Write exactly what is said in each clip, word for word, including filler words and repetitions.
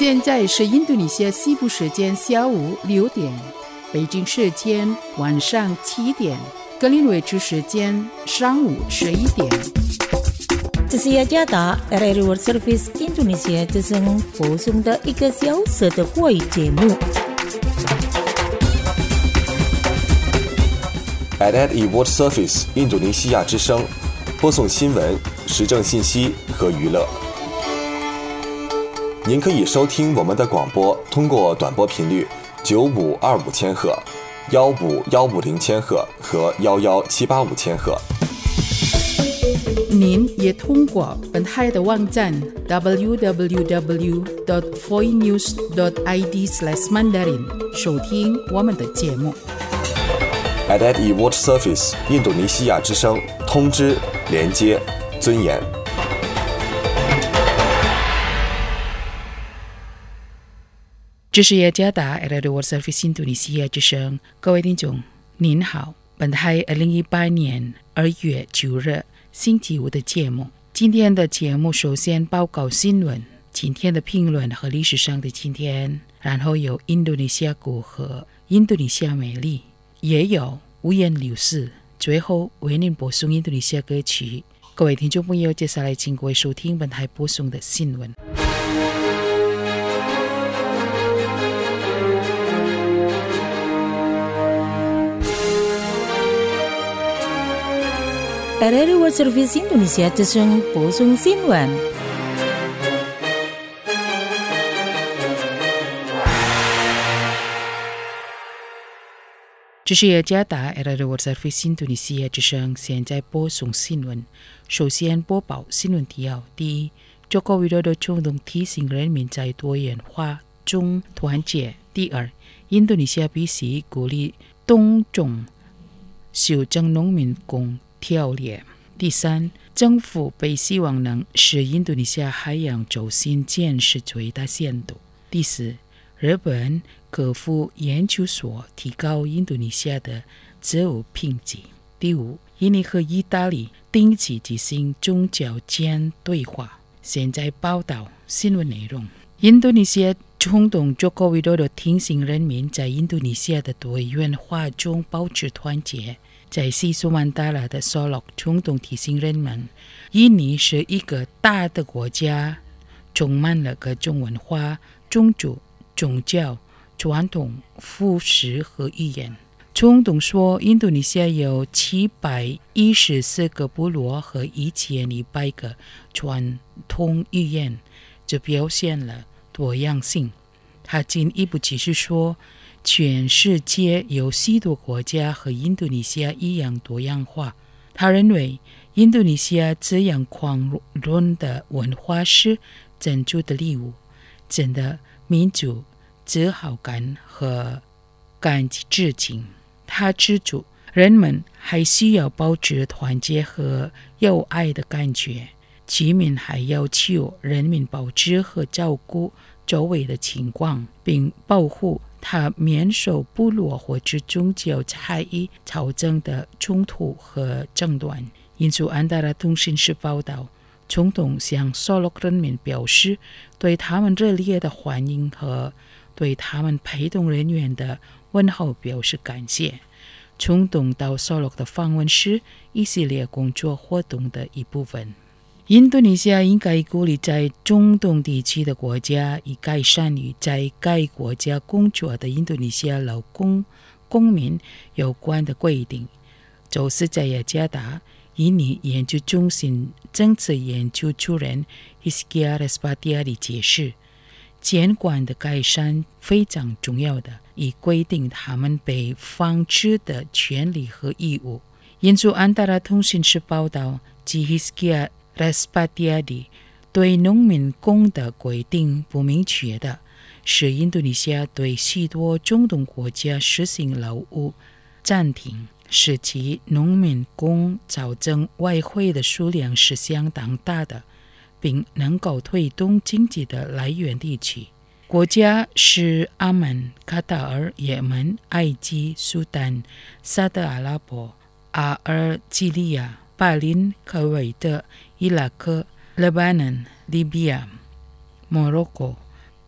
现在是印度尼西亚西部时间下午六点，北京时间晚上七点，格林威治时间上午十一点。 这是雅加达 R R World Service Indonesia 之声播送的一个小时的会节目。 R R World Service 印度尼西亚之声播送新闻、时政信息和娱乐。您可以收听我们的广播，通过短波频率九五二五千赫、幺五幺五零千赫和幺幺七八五千赫。 您也通过本台的网站 double-u double-u double-u dot voice news dot i d slash mandarin 收听我们的节目。 R R World Service 印度尼西亚之声，通知、连接、尊严。 这是雅加达 R R World Service 印度尼西亚之声，各位听众您好，本台二零一八年二月九日星期五的节目。今天的节目首先报告新闻，今天的评论和历史上的今天，然后有印度尼西亚国和印度尼西亚美丽，也有五颜六色，最后为您播送印度尼西亚歌曲。各位听众朋友，接下来请各位收听本台播送的新闻。 R R World Service Indonesia 之声播送新闻。 这是雅加达 R R World Service 印度尼西亚之声，现在播送新闻。首先播报新闻提要：第一，中国widodo的冲动提醒人民在多元化中团结；第二，印度尼西亚必须鼓励动种修正农民工条例；第三，政府被希望能使印度尼西亚海洋中心建设最大限度；第四，日本科夫研究所提高印度尼西亚的自我评级；第五，印尼和意大利定期进行宗教间对话。现在报道新闻内容。印度尼西亚总统佐科维多多提醒人民在印度尼西亚的多元化中保持团结。在西苏曼达拉的索洛总统提醒人们，印尼是一个大的国家，充满了各种文化、种族、宗教、传统、服饰和语言。总统说，印度尼西亚有七百一十四个部落和一千一百个传统语言，这表现了多样性。他进一步解释说，全世界有许多国家和印度尼西亚一样多样化。他认为，印度尼西亚这样宽容的文化是珍珠的礼物，真的民族自豪感和感激之情。他指出，人们还需要保持团结和友爱的感觉。居民还要求人民保持和照顾周围的情况，并保护他免受部落或者宗教差异造成的冲突和争端。印度安达拉通讯社报道，总统向索洛人民表示对他们热烈的欢迎和对他们陪同人员的问候表示感谢。总统到索洛的访问是一系列工作活动的一部分。印度尼西亚应该鼓励在中东地区的国家，以改善与在该国家工作的印度尼西亚劳工公民有关的规定。就是在雅加达印尼研究中心政策研究主任 Hizkia Respatiari 解释，监管的改善非常重要的，以规定他们被放置的权利和义务。印度安达拉通讯社报道，即 Hizkia Respatiari 对农民工的规定不明确的，是印度尼西亚对许多中东国家实行劳务暂停，使其农民工造成外汇的数量是相当大的，并能够推动经济的来源地区。国家是阿曼、卡塔尔、也门、埃及、苏丹、沙特阿拉伯、阿尔及利亚、巴林、科威特、伊拉克、黎巴嫩、利比亚、摩洛哥、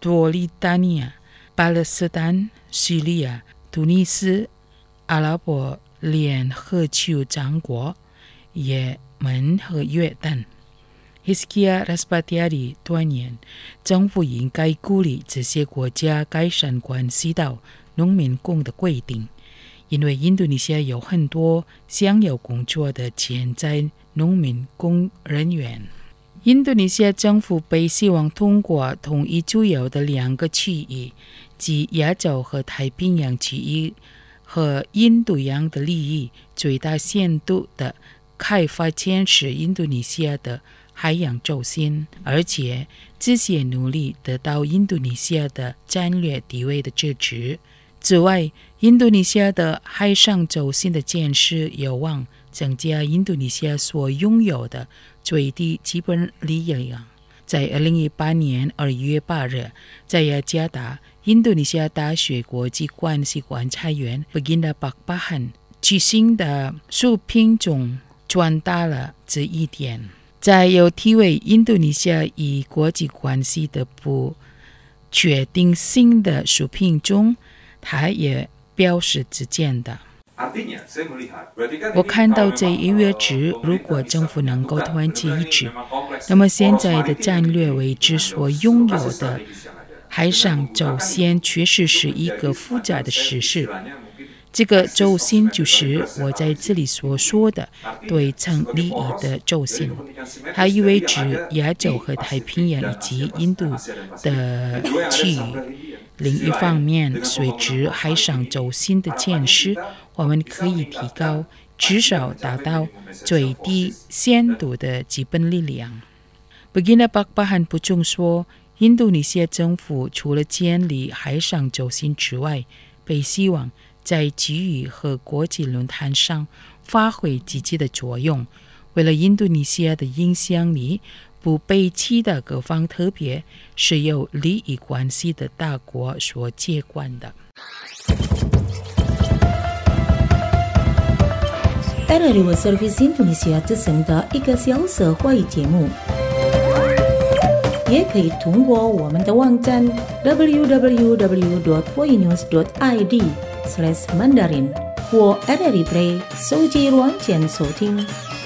多利达尼亚、巴勒斯坦、叙利亚、突尼斯、阿拉伯联合酋长国、也门和约旦。Hizkia Raspatiari 断言，政府应该鼓励这些国家改善关系到农民工的规定，因为印度尼西亚有很多想要工作的潜在农民工人员。印度尼西亚政府被希望通过统一主要的两个区域，即亚洲和太平洋区域和印度洋的利益，最大限度的开发建设印度尼西亚的海洋轴心，而且这些努力得到印度尼西亚的战略地位的支持。此外，印度尼西亚的海上轴心的建设有望增加印度尼西亚所拥有的最低基本利量。在二零一八年二月八日，在雅加达，印度尼西亚大学国际关系观察员 Baginda Pakpahan 举行的视频中传达了这一点。在有题为印度尼西亚与国际关系的不确定性的视频中，他也表示之见的。我看到这一月之，如果政府能够团结一致，那么现在的战略位置所拥有的海上轴线确实是一个复杂的事实。这个轴心就是我在这里所说的对称利益的轴心，它意味着亚洲和太平洋以及印度的区域。另一方面，随着海上轴心的建设，我们可以提高至少达到最低限度的基本力量。Baginda Pakpahan补充说，印度尼西亚政府除了建立海上轴心之外，被希望在区域和国际论坛上发挥积极的作用。为了印度尼西亚的影响力不被其他各方，特别是有利益关系的大国所接管的。 R R I World Service Indonesia 之声的一个小时华语节目，也可以通过我们的网站 double-u double-u double-u dot voinews dot i d slash mandarin 或 R R I Play 手机软件收听。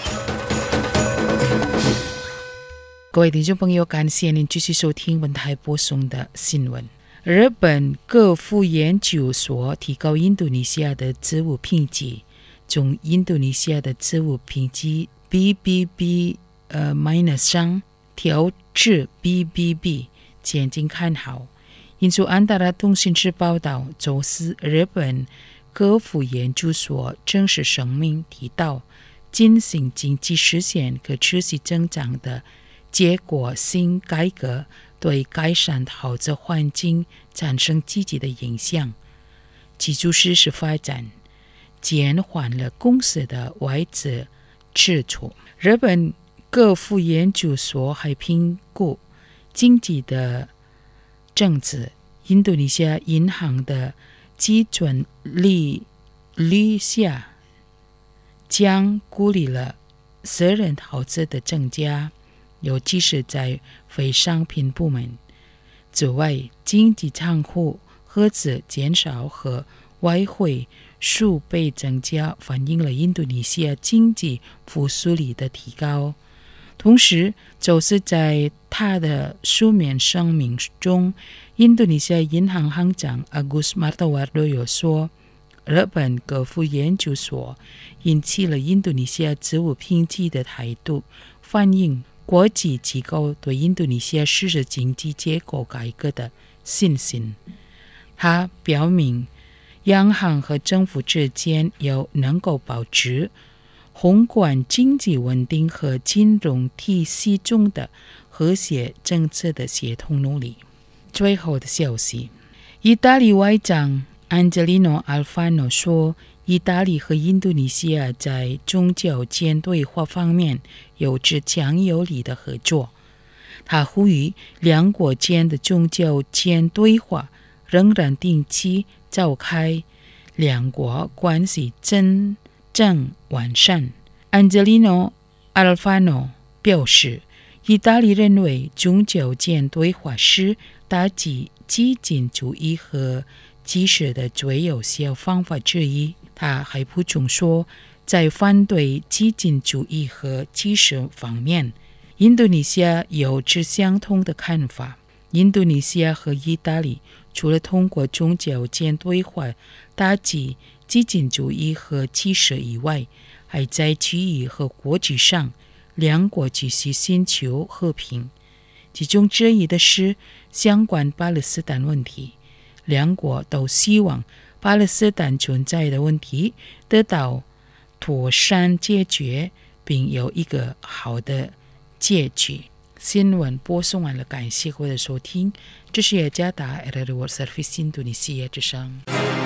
各位听众朋友，感谢您继续收听本台播送的新闻。日本各府研究所提高印度尼西亚的职务评级，从印度尼西亚的职务评级 B B B 呃 minus 上调至 B B B， 前景看好。印度安达拉通讯社报道，周四日本各府研究所正式声明提到，进行经济实现可持续增长的结果性改革对改善投资环境产生积极的影响，其主事是发展减缓了公司的外资支出。日本各府研究所还评估经济的政策，印度尼西亚银行的基准利率下将鼓励了私人投资的增加，尤其是在非商品部门。此外，经济账户合资减少和外汇储备增加，反映了印度尼西亚经济复苏力的提高。同时，就是在他的书面声明中，印度尼西亚银行行长 Agus Martowardoyo 有说，日本各府研究所引起了印度尼西亚职务评级的态度，反映国际机构对印度尼西亚实施经济结构改革的信心。他表明，央行和政府之间有能够保持宏观经济稳定和金融体系中的和谐政策的协同努力。最后的消息，意大利外长 Angelino Alfano 说，意大利和印度尼西亚在宗教间对话方面有着强有力的合作。他呼吁两国间的宗教间对话仍然定期召开，两国关系真正完善。Angelino Alfano 表示，意大利认为宗教间对话是打击激进主义和歧视的最有效方法之一。他还补充说，在反对激进主义和歧视方面，印度尼西亚有着相同的看法。印度尼西亚和意大利除了通过宗教间对话打击激进主义和歧视以外，还在区域和国际上两国继续寻求和平。其中之一的是相关巴勒斯坦问题，两国都希望巴勒斯坦存在的问题得到妥善解决，并有一个好的结局。新闻播送完了，感谢各位的收听，这是雅加达 R R I World Service 印度尼西亚之声。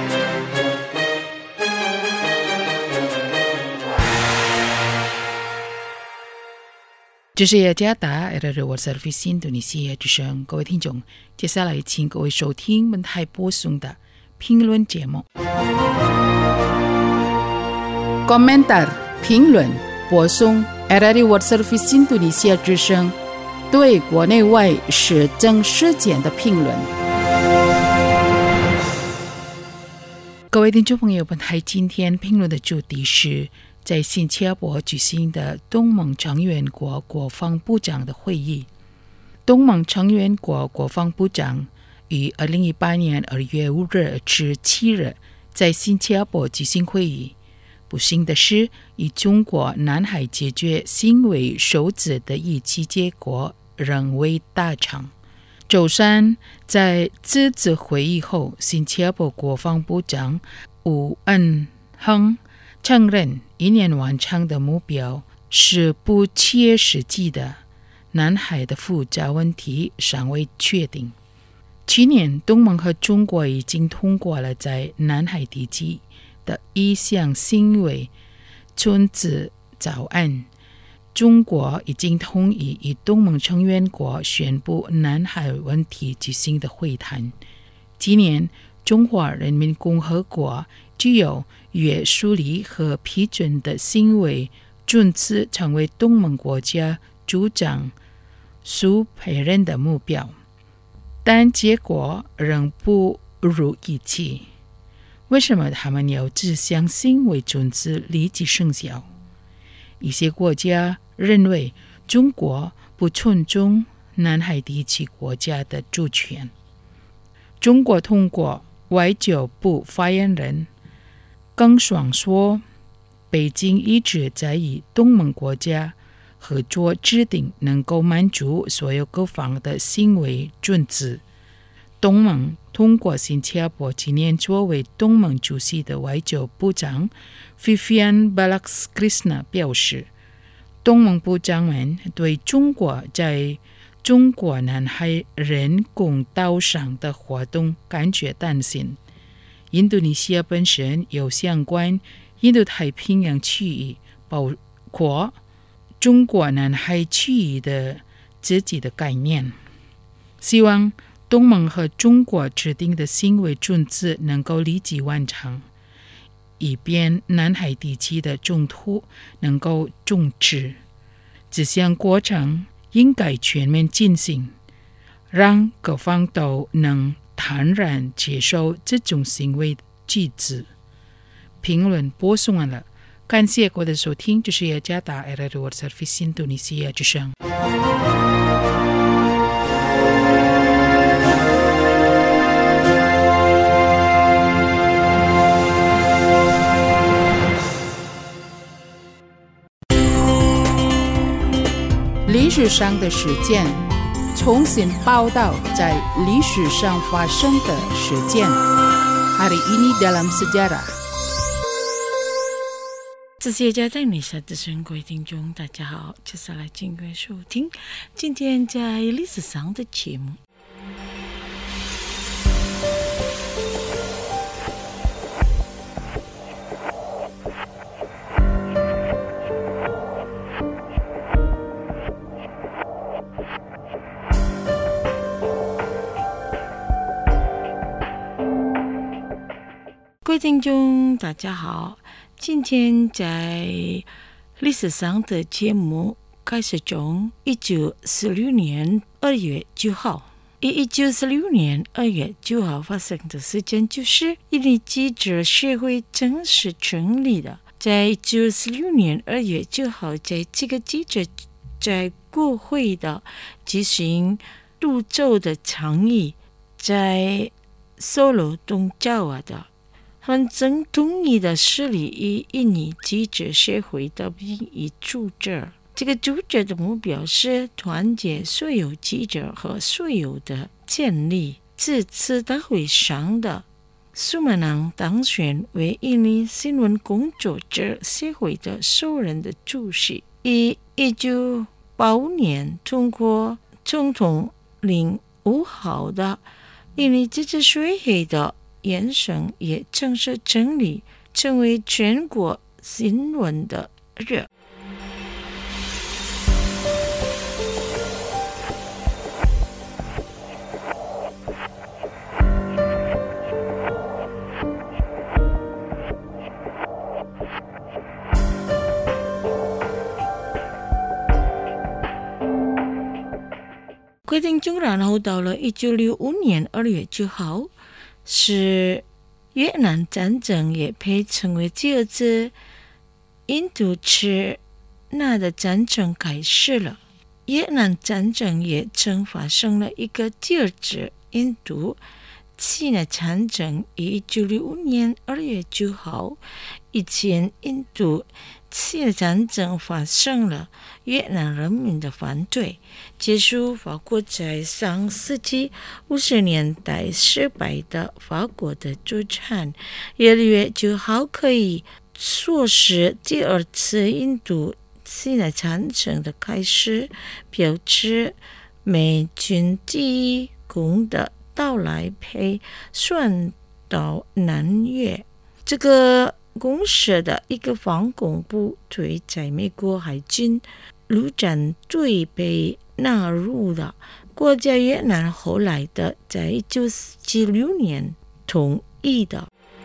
这是雅加达 R R I World Service 印度尼西亚之声。各位听众，接下来请各位收听本台播送的评论节目。Komentar 评论播送 R R I World Service 印度尼西亚之声对国内外时政事件的评论。各位听众朋友，本台今天评论的主题是在新加坡举行的东盟成员国国防部长的会议。东盟成员国国防部长于二零一八年二月五日至七日在新加坡举行会议。不幸的是，以中国南海解决行为守则的预期结果仍未达成。周三在这次会议后，新加坡国防部长吴恩亨承认一年完成的目标是不切实际的，南海的复杂问题尚未确定。去年，东盟和中国已经通过了在南海地区的一项行为准则草案。中国已经同意与东盟成员国宣布南海问题举行的会谈。今年，中华人民共和国具有约束力和批准的行为准则成为东盟国家主张苏培人的目标，但结果仍不如预期。为什么他们要这项行为准则立即生效？一些国家认为中国不尊重南海地区国家的主权。中国通过外交部发言人耿爽说，北京一直在与东盟国家合作制定能够满足所有各方的行为准则。东盟通过新加坡今年作为东盟主席的外交部长 Vivian Balakrishnan 表示，东盟部长们对中国在中国南海人工岛上的活动感觉担心。印度尼西亚本身有相关印度太平洋区域，包括中国南海区域的自己的概念，希望东盟和中国制定的行为准则能够立即完成，以便南海地区的冲突能够终止。这项过程应该全面进行，让各方都能坦然接受这种行为举止。评论播送完了，感谢各位的收听，这是雅加达 R R I World Service 印度尼西亚之声。历史上的事件，重新报道在历史上发生的事件。Hari ini dalam sejarah。这是家在美国的尊贵听众，大家好，接下来请各位收听今天在历史上的节目。各位听众大家好，今天在历史上的节目开始从一九四六年二月九号一九四六年二月九号发生的事件，就是印尼记者协会正式成立了。在一九四六年二月九号，在这个记者在国会的进行独奏的倡议，在首楼东爪哇的很正同意的设立以印尼记者协会的名义组织。这个组织的目标是团结所有记者和所有的建立。这次大会上的苏曼囊当选为印尼新闻工作者协会的首任的主席。以一九八五年通过总统令五号的印尼记者协会的延伸也正式成立，成为全国新闻的热。各位听众，然后到了一九六五年二月九号，是越南战争也被称为第二次印度支那的战争开始了。越南战争也曾发生了一个第二次印度支那战争。一九六五年二月九号以前，印度支那战争发生了，越南人民的反对，结束法国在上世纪五十年代失败的法国的作战。二月九号可以说是第二次印度支那战争的开始，表示美军第一攻的到来被算到南越。这个公社的一个防空部队在美国海军陆战队被纳入了国家。越南后来的在一九七六年同意的。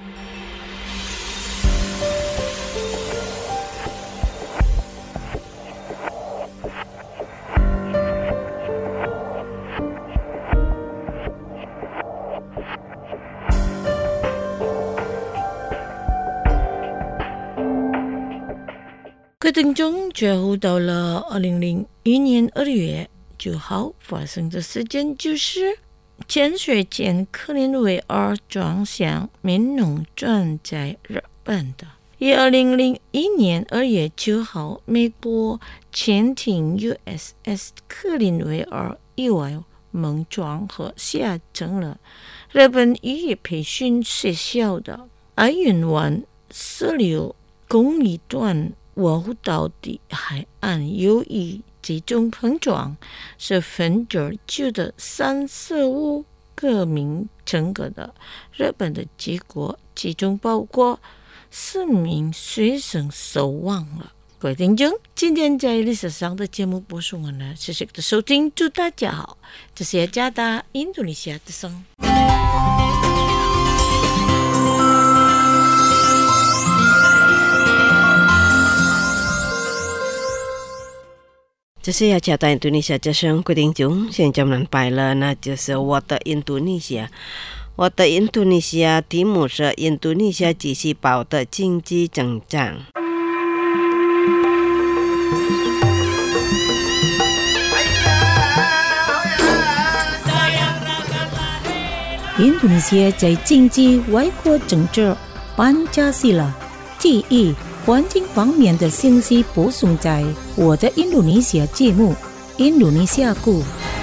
各位听众，最后到了二零零一年二月九号发生的事件，就是潜水舰克林维尔撞向民农船在日本的。以二零零一年二月九号，美国潜艇 U S S 克林维尔意外碰撞和下沉了日本渔业培训学校的爱云湾十六公里段瓦胡岛的海岸。由于这种碰撞是分着救的三十五个名乘客的日本的结果，其中包括四名学生受亡了。各位听众，今天在历史上的节目播送完了，谢谢你的收听，祝大家好，这是雅加达印度尼西亚之声。 这是雅加达印度尼西亚之声，各位听众，现在我们拜了，那就是我的印度尼西亚。我的印度尼西亚题目是印度尼西亚即时报的经济增长。 印度尼西亚在经济、外交、政治、班加西了。第一，环境方面的信息播送在我的印度尼西亚节目《印度尼西亚故》。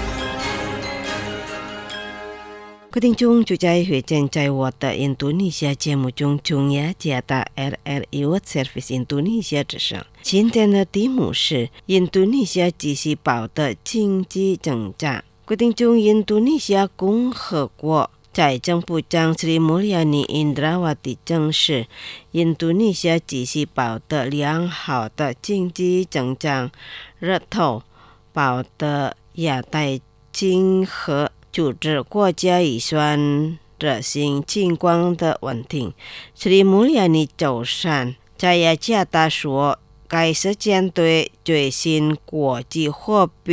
各位听众，就在会见在我的印度尼西亚节目中，中雅加达 R R I World Service 印度尼西亚之声。今天的题目是印度尼西亚即时报的经济增长。各位听众，印度尼西亚共和国财政部长 Sri Mulyani Indrawati 证实，印度尼西亚即时报的良好的经济增长，日头报的亚太经合组织国家预算执行情况的稳定。Sri Mulyani 周三在雅加达说，该事件对最新国际货币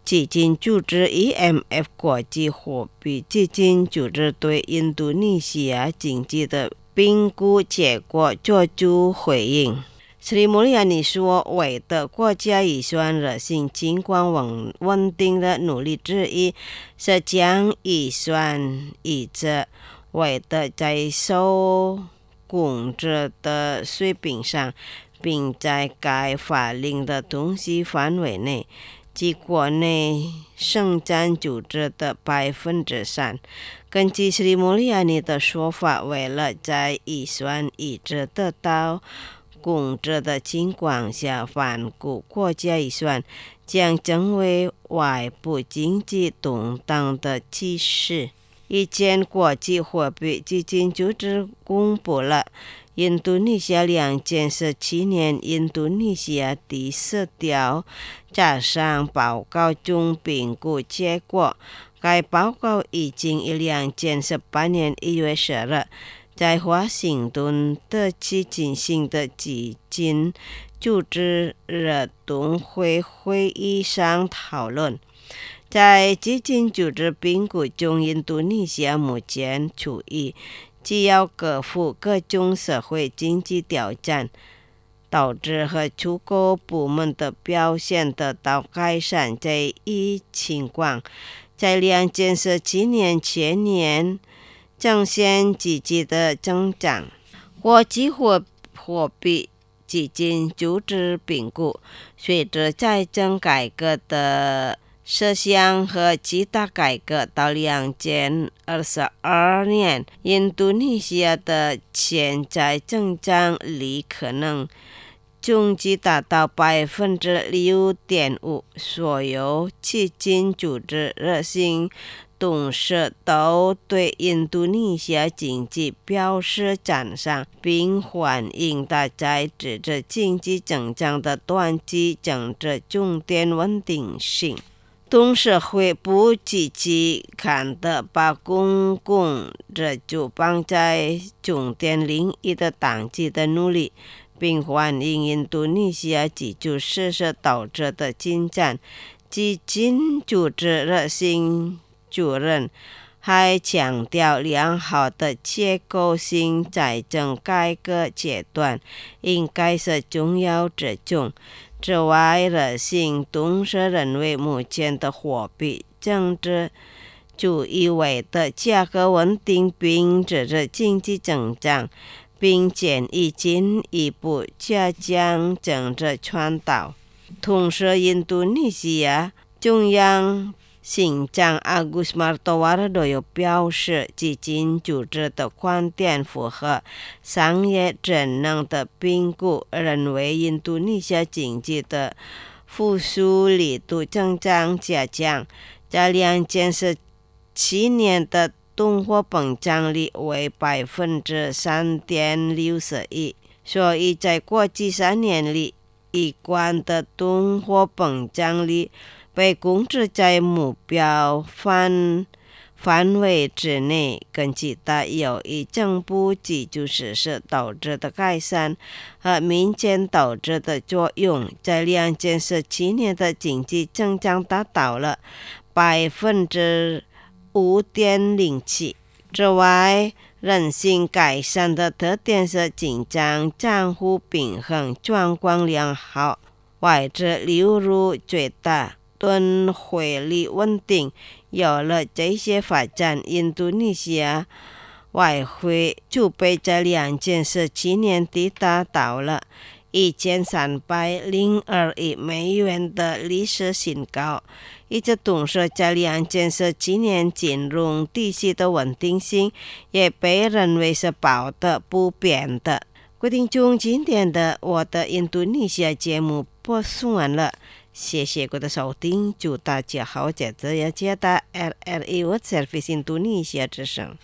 基金组织 E M F 国际货币基金组织对印度尼西亚经济的评估结果作出回应。斯里穆里亚尼说，为的国家预算热心情况稳稳定的努力之一是将预算一直为的在受控制的水平上，并在该法令的东西范围内及国内生产组织的百分之三。根据斯里穆里亚尼的说法，为了在预算一直得到控制的情况下，反顾国家预算将成为外部经济动荡的趋势。日前，国际货币基金组织公布了印度尼西亚两千十七年印度尼西亚第四条加上报告中评估结果。该报告已经于两千十八年一月十日在华盛顿特区进行的基金组织热动会会议上讨论。在基金组织评估中，印度尼西亚目前处于既要克服各种社会经济挑战，导致和出口部门的表现得到改善这一情况。在两千十七年全年呈现积极的增长。国际货币基金组织评估，随着财政改革的实行和其他改革，到两千二十二年，印度尼西亚的潜在增长率可能总计达到百分之六点五。所有基金组织热心董事都对印度尼西亚经济表示赞赏，并反映大家支持经济增长的短期政治重点稳定性。董事会不积极看的把公共资助放在重点领域的短期的努力，并反映印度尼西亚基础设施导致的进展。基金组织热心主任还强调，良好的结构性财政改革阶段应该是重要之重。此外，热心董事认为，目前的货币政治主义为的价格稳定并支持经济增长，并建议进一步加强政治传导。同时，印度尼西亚中央行长阿古斯马多瓦尔多又表示，基金组织的观点符合商业职能的评估，认为印度尼西亚经济的复苏力度增长下降，在两千十七年的通货膨胀率为百分之三点六一，所以在过去三年里，一贯的通货膨胀率被控制在目标范范围之内。根据它由于政府基础设施导致的改善和民间导致的作用，在两千十七年的经济增长达到了百分之五点零七。之外，人性改善的特点是经济账户平衡，状况良好，外资流入最大，盾汇率稳定。有了这些发展，印度尼西亚外汇储备在两千十七年底达到了一千三百零二亿美元的历史新高。一直同时，在两千十七年金融体系的稳定性也被认为是保的不变的。各位听众，今天的我的印度尼西亚节目播送完了，谢谢各位的收听，祝大家好，接着要接到 R R I World Service 印度尼西亚之声。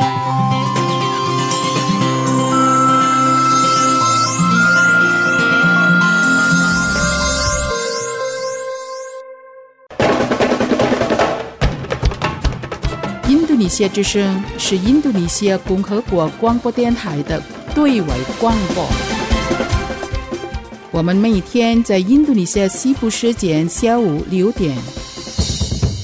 印度尼西亚之声是印度尼西亚共和国广播电台的对外广播。我们每天在印度尼西亚西部时间下午六点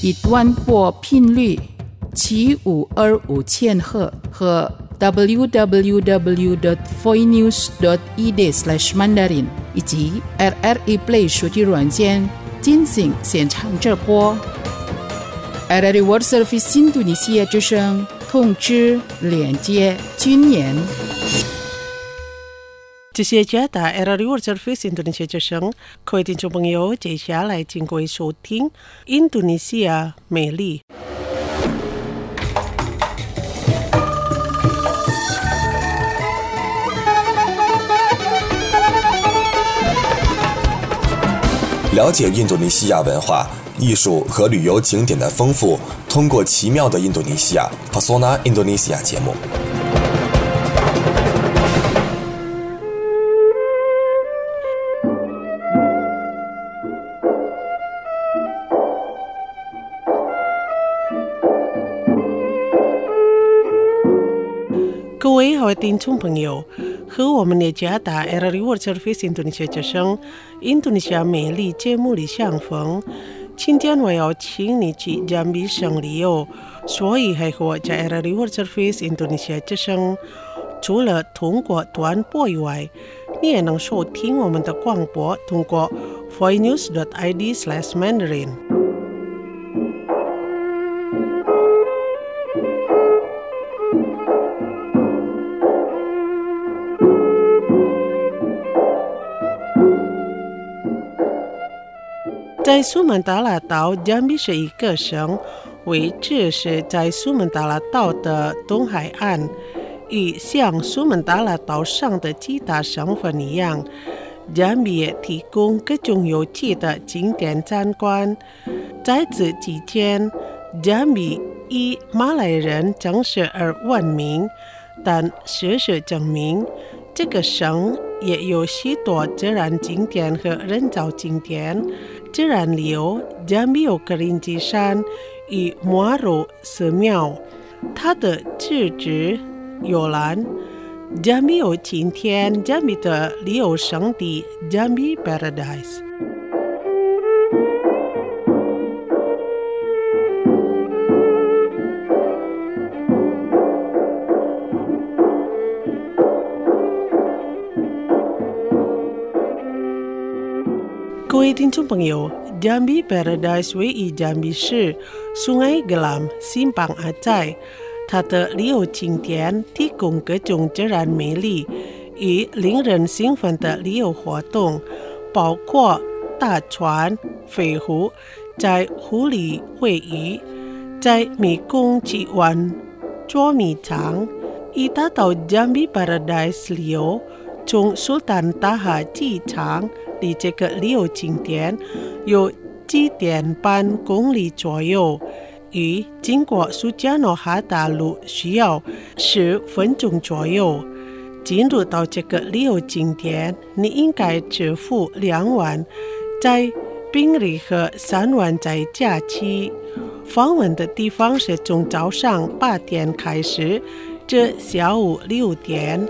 以短波频率七五二五千赫和 double-u double-u double-u dot voinews dot e d slash mandarin 以及 R R A Play 手机软件进行现场直播。R R A World Service 印度尼西亚之声通知连接军演。 这些加打 R R A World Service 印度尼西亚之声，各位听众朋友，接下来请各位收听印度尼西亚美丽。 了解印度尼西亚文化、艺术和旅游景点的丰富，通过奇妙的印度尼西亚 Pesona Indonesia 节目。 各位好，听众朋友，和我们的加打 R R A World Service 印度尼西亚之声印度尼西亚美丽节目里相逢。今天我要请你去jam比省旅游，所以还和在 R R A World Service 印度尼西亚之声，除了通过短波以外，你也能收听我们的广播，通过 voinews dot i d slash mandarin。在苏门答腊岛，jambi是一个省，位置是在苏门答腊岛的东海岸。与像苏门答腊岛上的其他省份一样，jambi也提供各种有趣的景点参观。在此期间，jambi以马来人城市而闻名，但事实证明，这个省也有许多自然景点和人造景点。自然旅游，jambi有格林基山与摩罗寺庙，它的自治游览。jambi有今天jambi的旅游胜地 Jambi Paradise。各位听众朋友， Jambi Paradise 位于jambi市Sungai Gelam Simpang Aceh， 它的旅游景点提供各种自然美丽与令人兴奋的旅游活动，包括搭船、飞湖，在湖里喂鱼，在迷宫去玩捉迷藏。以达到 Jambi Paradise 旅游，从苏丹大哈机场离这个旅游景点有几点半公里左右，与经过苏加诺哈大路需要十分钟左右。进入到这个旅游景点，你应该支付两万，在宾利和三万在假期。访问的地方是从早上八点开始，至下午六点。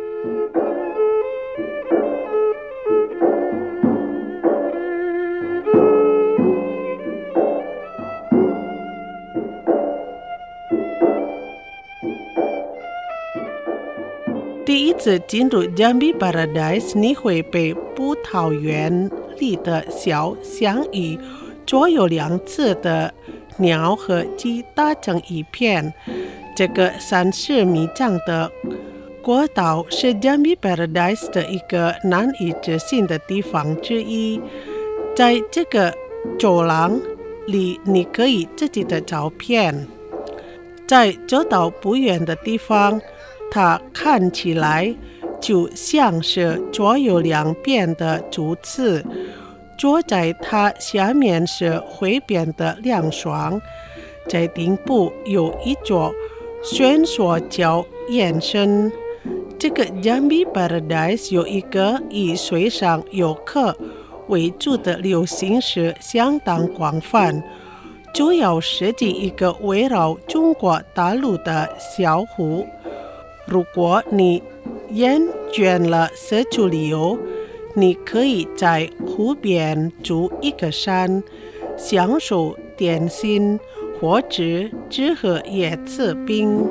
第一次进入 Jambi Paradise， 你会被葡萄园里的小象与左右两侧的鸟和鸡打成一片。这个三十米长的国道是 Jambi Paradise 的一个难以置信的地方之一。在这个走廊里，你可以自己的照片。在走到不远的地方，它看起来就像是左右两边的柱子，坐在它下面是回边的凉爽。在顶部有一座悬索桥延伸。这个 Jambi Paradise 有一个以水上游客为主的流行是相当广泛，主要设计一个围绕中国大陆的小湖。如果你厌倦了社区旅游，你可以在湖边租一个山，享受点心、火纸、纸和椰子冰。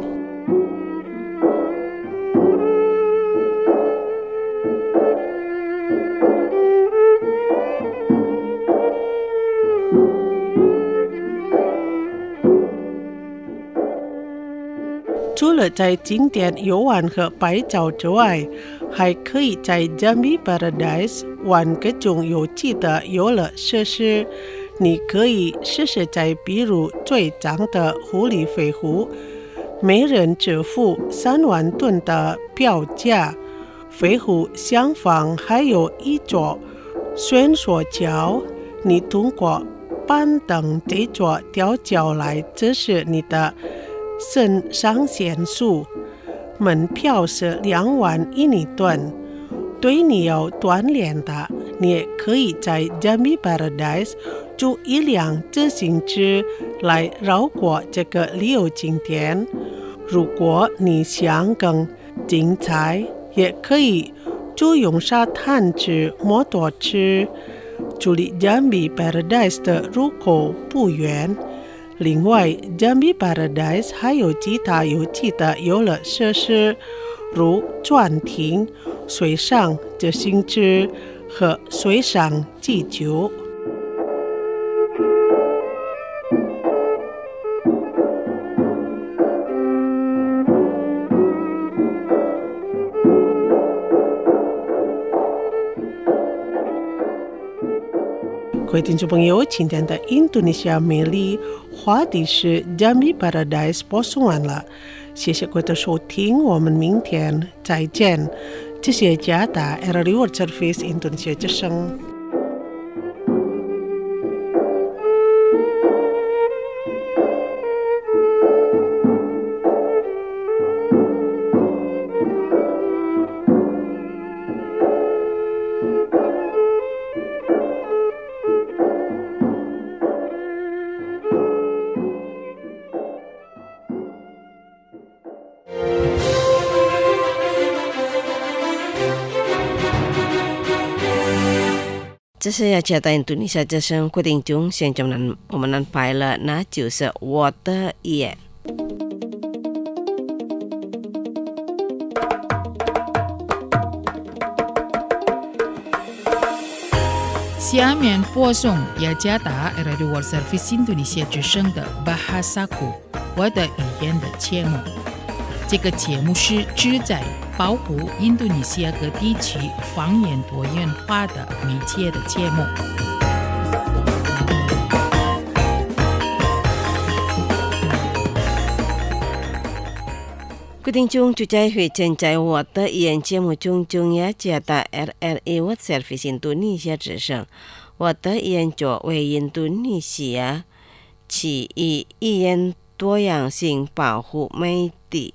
除了在景点游玩和拍照之外，还可以在 Jambi Paradise 玩各种有趣的游乐设施。你可以试试在比如最长的狐狸飞湖，每人支付三万吨的票价。飞湖相反还有一座悬索桥，你通过板凳这座吊桥来测试你的肾上腺素，门票是两万印尼盾。对你有锻炼的，你也可以在 Jambi Paradise 租一辆自行车来绕过这个旅游景点。如果你想更精彩，也可以租用沙滩车摩托车，距离 Jambi Paradise 的入口不远。另外 Jambi Paradise 还有其他有趣的游乐设施，如转艇、水上自行车和水上气球。各位听众朋友，今天的印度尼西亚美丽话题是 Jambi Paradise 播送完了，谢谢各位的收听，我们明天再见。这是加达 R R I World Service Indonesia 之声。这是要加达印度尼西亚之声规定中，现在我们安排了，那就是我的眼。 下面播送雅加达 R R I World Service Indonesia 之声的 Bahasaku 我的语言的节目。这个节目是旨在保护印度尼西亚各地区方言多元化的媒介的节目。 各位听众，就在会正在我的语言节目中，中雅加达 R R I World Service 印度尼西亚之声。我的语言作为印度尼西亚其以语言多样性保护媒体。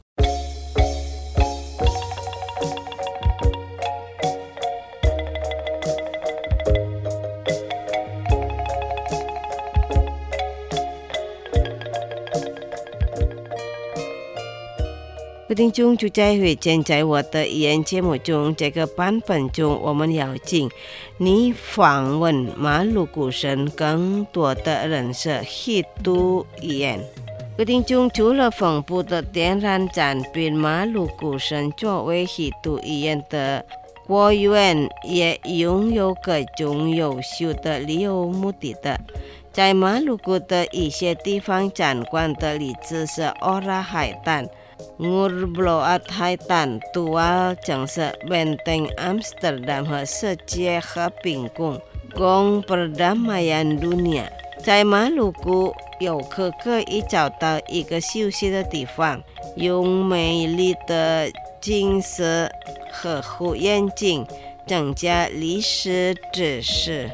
各位听众，就在会正在我的语言节目中，这个版本中，我们邀请你访问马鲁古省更多的人是希都语言。各位听众，除了丰富的天然产品，马鲁古省作为希都语言的国园，也拥有各种优秀的旅游目的地。在马鲁古的一些地方参观的例子是奥拉海滩、Ngurbloat 海滩、杜瓦城市、Benteng Amsterdam 和世界和平宫、Gong Perdamaian Dunia。在马鲁古，游客可以找到一个休息的地方，用美丽的景色和护眼镜增加历史知识。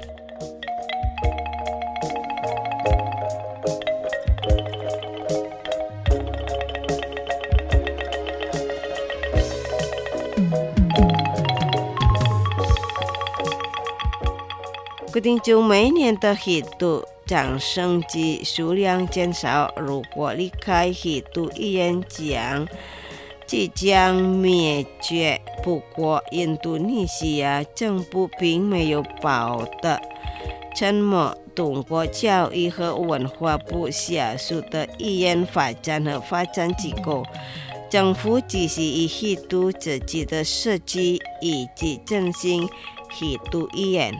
各位听众，每年的希都掌声及数量减少，如果离开希都语言将即将灭绝。不过印度尼西亚政府并没有报的沉默通过教育和文化部下属的语言发展和发展机构，政府只是以许多自己的设计以及振兴许多语言。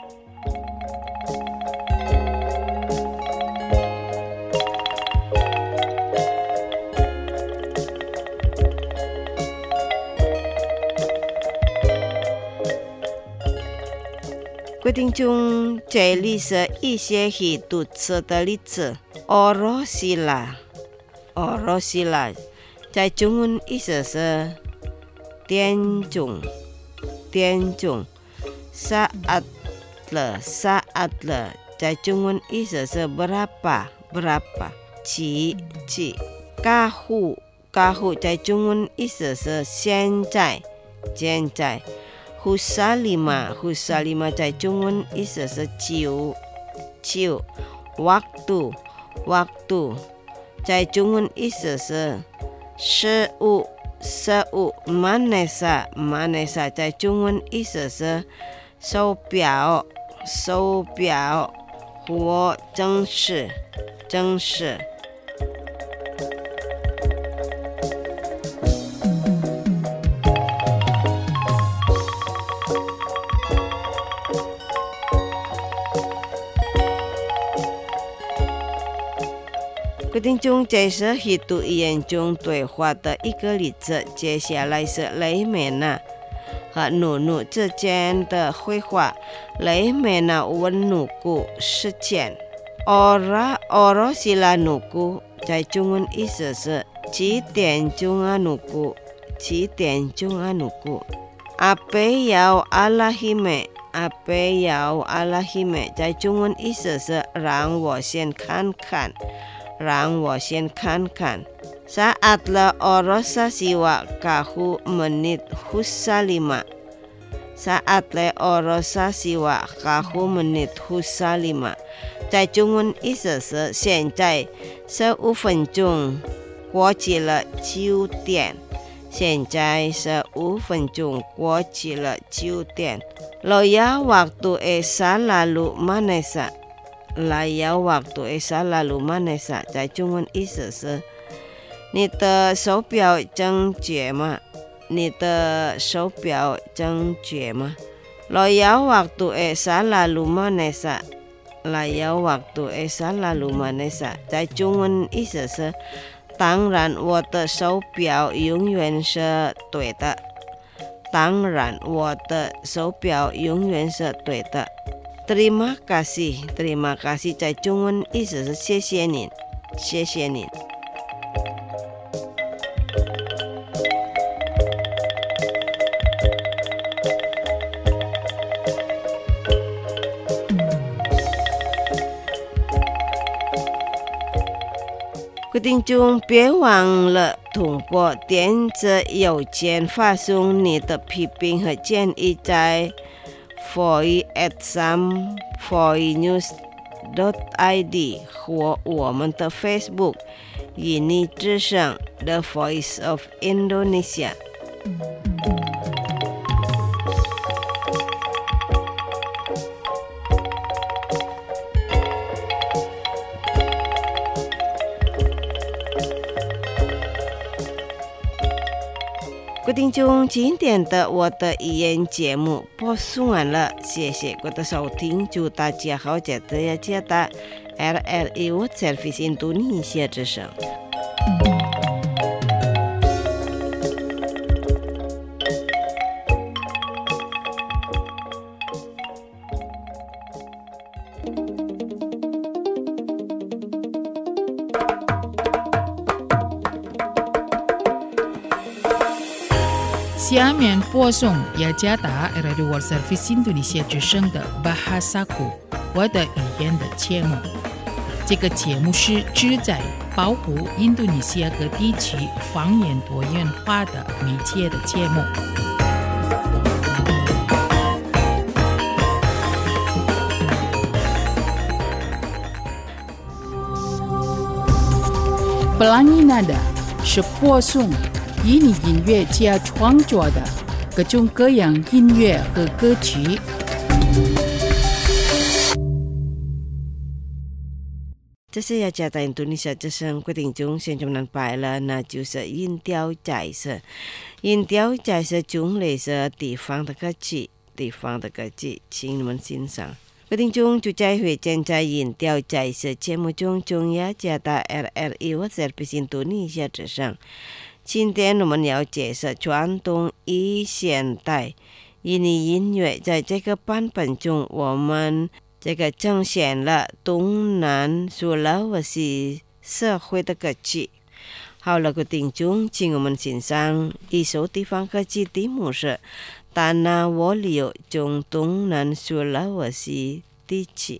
规定中，这里是一些许独特的例子。俄罗斯啦，俄罗斯啦，在中文意思是点钟，点钟。saat了，saat了，在中文意思是 berapa berapa， 几几。kahhu kahhu 在中文意思是现在，现在。Husalima Husalima 在中文意思是九九。waktu waktu 在中文意思是十五十五。Manesa Manesa 在中文意思是手表手表或正式正式。规定中，这是许多语言中对话的一个例子。接下来是雷美娜和努努之间的绘画。雷美娜问努古时间。Ora ora sila nuku 在中文意思是几点钟啊努古，几点钟啊努古。Apa要阿拉希美，Apa要阿拉希美在中文意思是让我先看看。让我先看看。Saat la orosasi wa kahu menit husalima. Saat la orosasi wa kahu menit husalima. 在中文意思是现在十五分钟过去了九点。现在十五分钟过去了九点。Loya waktu esa lalu manesa.Layar waktu esa lalu manesa 在中文意思是你的手表正确吗？你的手表正确吗？ Layar waktu esa lalu manesa Layar waktu esa lalu manesa 在中文意思是当然我的手表永远是对的。当然我的手表永远是对的。Terima kasih Terima kasih 在中文意思是谢谢您，谢谢您。规定中，别忘了通过电子邮件发送你的批评和建议在voi at some voi news dot i d 或我们的 Facebook 印尼之声 The Voice of Indonesia。各位听众，今天的我的语言节目播送完了，谢谢各位的收听，祝大家好，记得要记得 R R I World Service Indonesia 之声。 下面播送雅加达 R R I World Service Indonesia 之声的 Bahasaku 我的语言的节目。这个节目是旨在保护印度尼西亚各地区方言多元化的媒介的节目。Pelangi Nada 是播送印尼音乐家创作的各种各样音乐和歌曲。 这是要加到印度尼西亚之声规定中现在能摆了，那就是音调解释。音调解释种类是地方的歌曲，地方的歌曲，请你们欣赏。规定中就在会见在音调解释节目中，中央加到 R R I W Service 印度尼西亚之声。今天我们要介绍传统与现代印尼音乐，在这个版本中，我们这个呈现了东南苏拉瓦西社会的歌曲。好了，各位听众，请我们欣赏一首地方歌曲，题目是《Tanah Wolio》，中东南苏拉瓦西地区。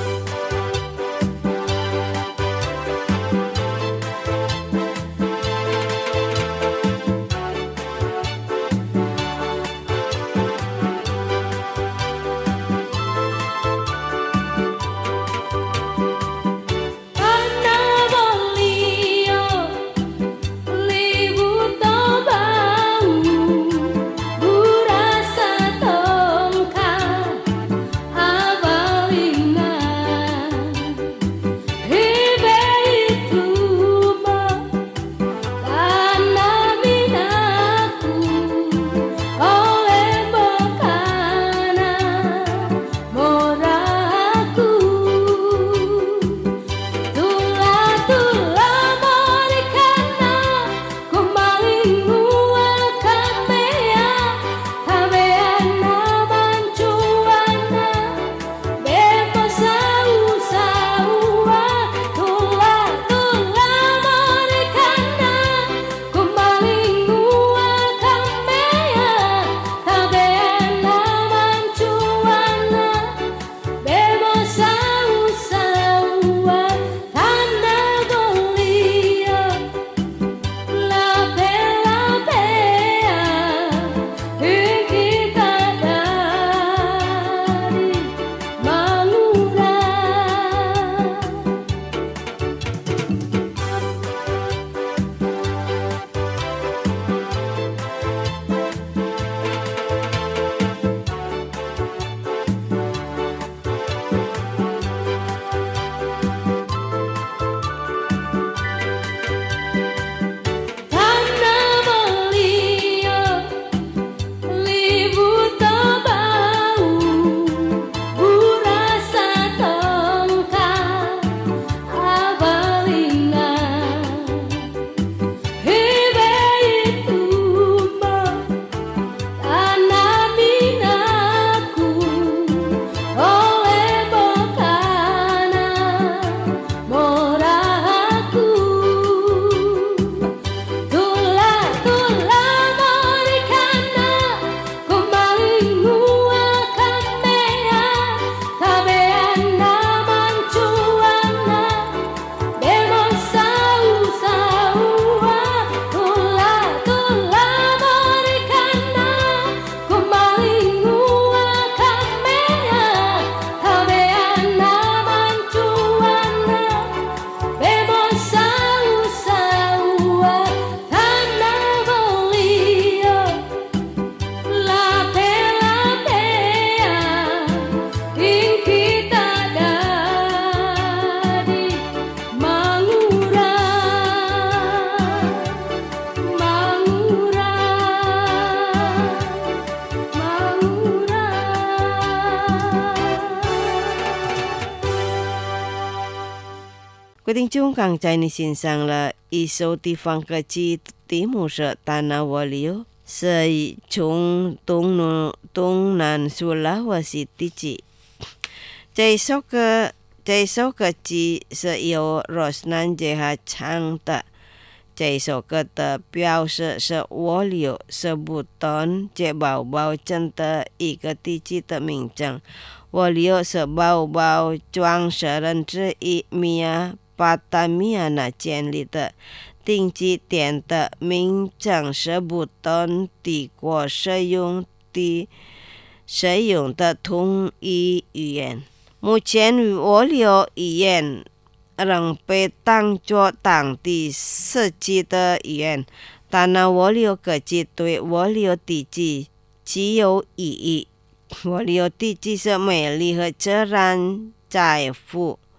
各位听众，刚才你欣赏了一首地方歌曲，题目是《Tanah Wolio》，是从东南东南苏拉瓦西地区。这首歌，这首歌曲是由 Rosnan Jeha 唱的。这首歌的标示是 Wolio sebutan 这宝宝镇的一个地区的名称。Wolio 是宝宝创始人之一Mia Patamiana 建立的。定期点的名称是不同帝国使用的使用的统一语言。目前Wolio语言仍被当作当地设计的语言，但那Wolio歌曲对Wolio地区具有意义。Wolio地区是美丽和自然财富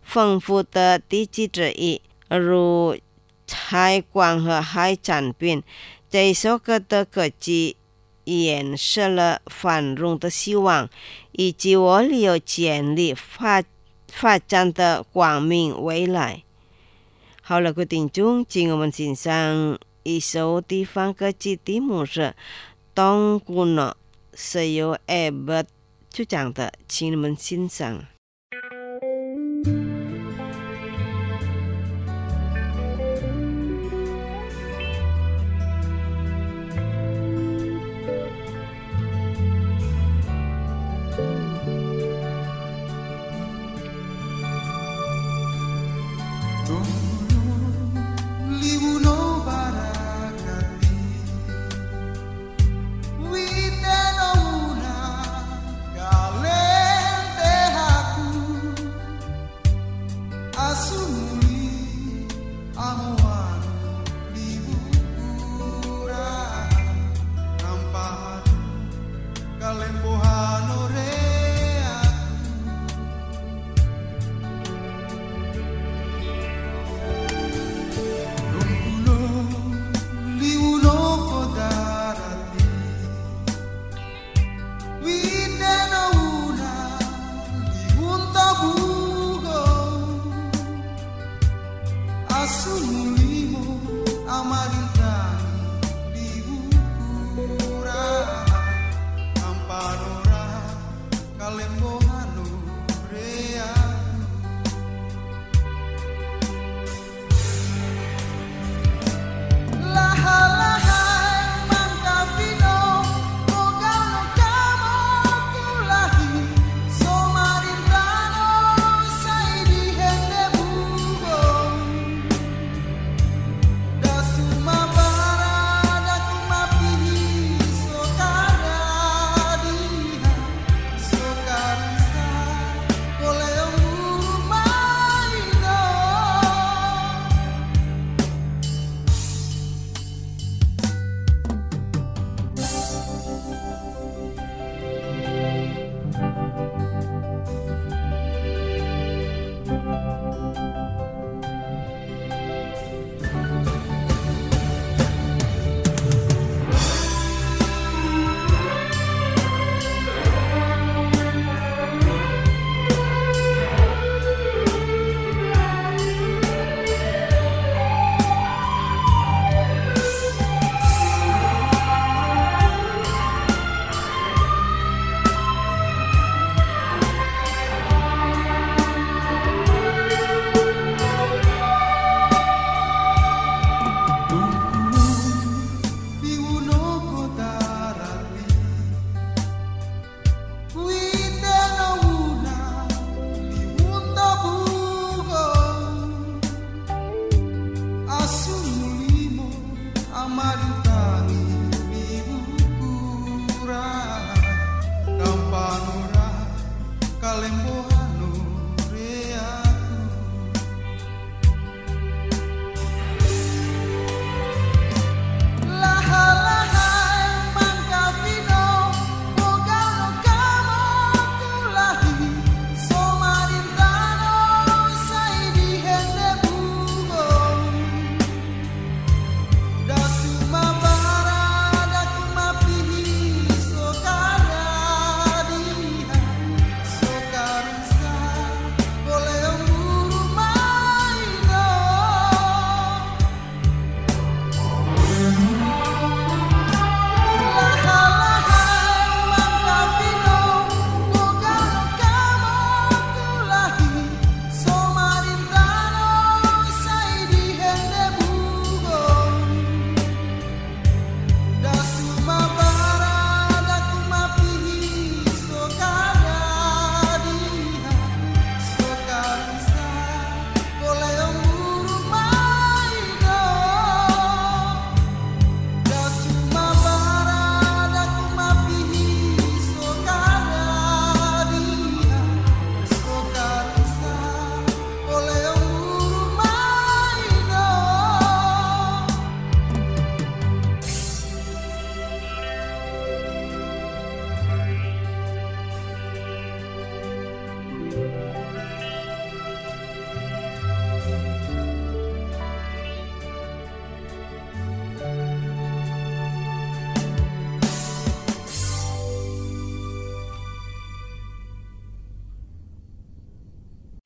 丰富的地基之一，如海光和海产品，这首歌的歌曲延射了繁荣的希望，以及我里有潜力发发展的光明未来。好了，各位听众，请我们欣赏一首地方歌曲，题目是《东古诺》，是由 Albert 主讲的，请你们欣赏。 Galera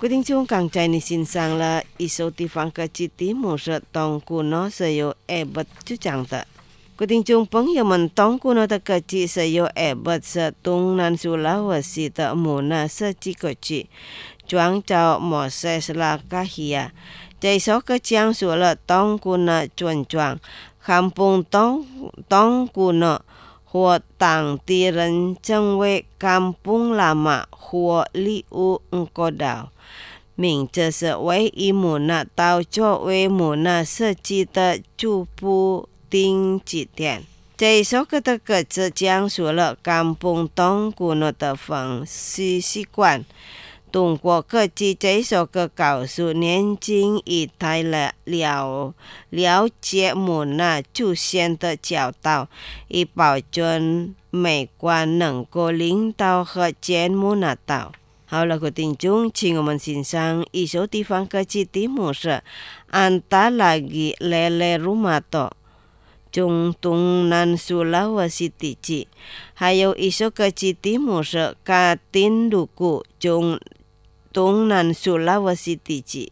Quý thính chung càng chạy ni xin sang là ý số地方嘅基地模式當固呢是由二不就講的。quý thính chung朋友們當固呢的個基是由二不是東南蘇拉瓦西的摩納設計個基，裝造摩塞斯拉加希亞。這首歌講述了當固呢轉裝，看碰當當固呢或當地人稱為kampung lama或liu engkau島。名字是为以摩纳岛作为摩纳设计的驻步定据点。这首歌的歌词讲述了kampung當固呢的風俗習慣。通過歌詞，這首歌告訴年輕一代了了了解摩納祖先的教導，以保證美觀能夠領導和建摩納島。好了，各位聽眾，請我們欣賞一首地方歌曲題目是 Antara Lele Rumato 中東南蘇拉瓦西地區，還有一首歌曲題目是 Katinduku 中東南蘇拉瓦西地區。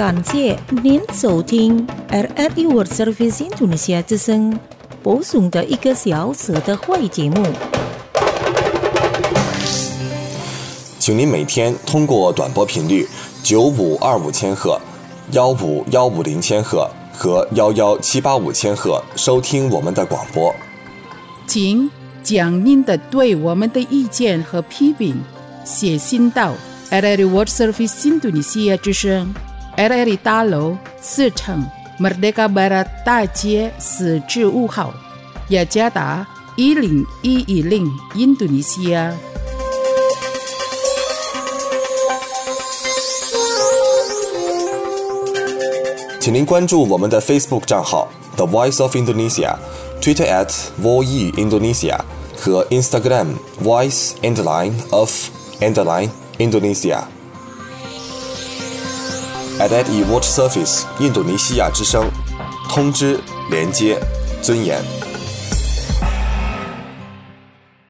感谢您收听 R R I World Service Indonesia 之声播送的一个小时的会节目。 请您每天通过短波频率九五二五千赫、幺五幺五零千赫和幺幺七八五千赫收听我们的广播。 请将您的对我们的意见和批评写信到 R R I World Service Indonesia 之声 R R I 大楼四层 Merdeka Barat 大街四至五号，雅加达一零一一零印度尼西亚。 请您关注我们的 Facebook 账号 The Voice of Indonesia、Twitter at Voi Indonesia 和 Instagram Voice Underline of Underline Indonesia。 R R I World Service 印度尼西亚之声，通知、连接、尊严。